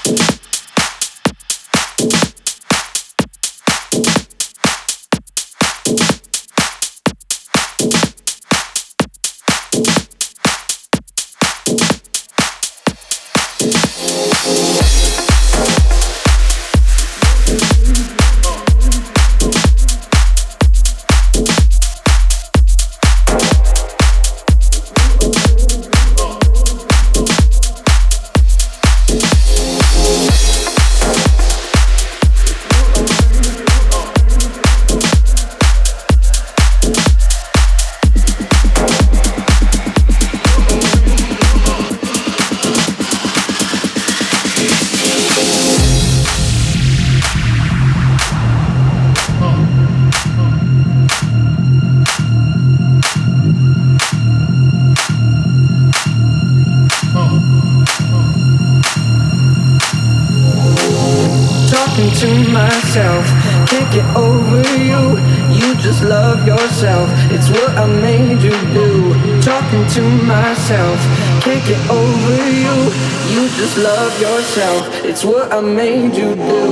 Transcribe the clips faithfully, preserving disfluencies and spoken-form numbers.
It's what I made you do.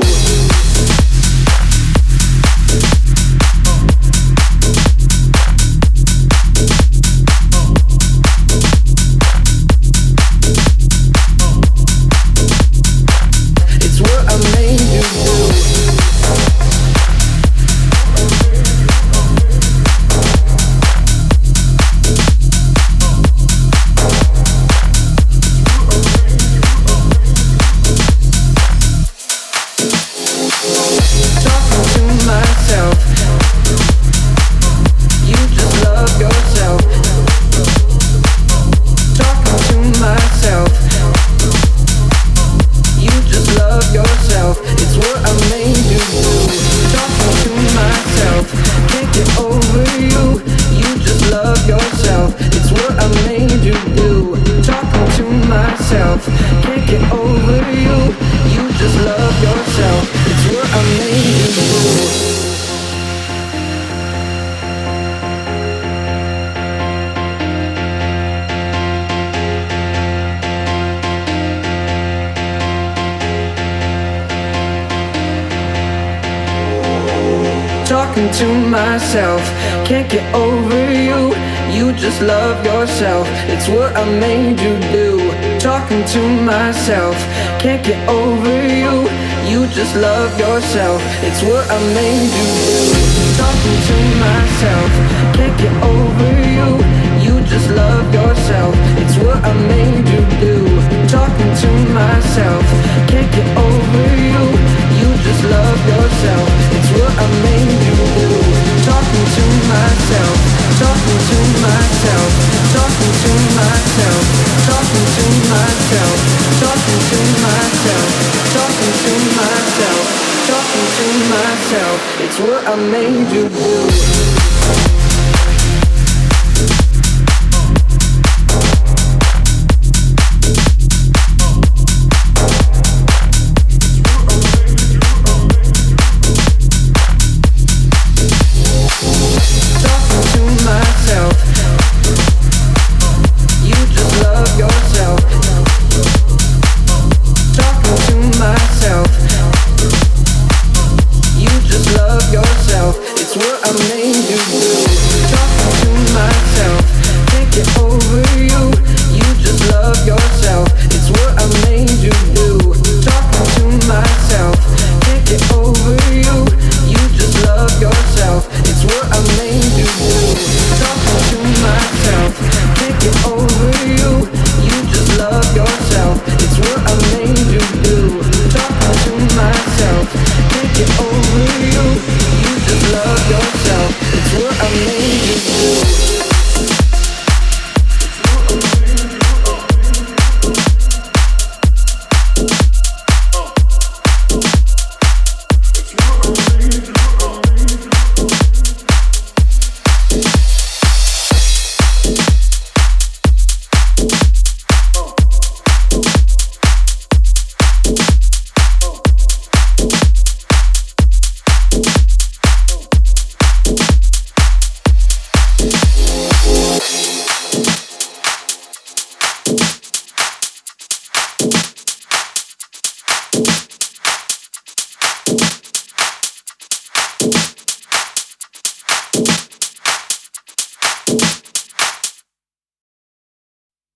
Talking to myself, can't get over you. You just love yourself, it's what I made you do. Talking to myself, can't get over you. You just love yourself, it's what I made you do. Talking to myself, can't get over you. You just love yourself, it's what I made you do. Talking to myself, can't get over you. You just love yourself, it's what I made you do. Talking to myself, talking to myself, talking to myself, talking to myself, talking to myself, talking to myself, talking to myself, it's what I made you do. It's what I made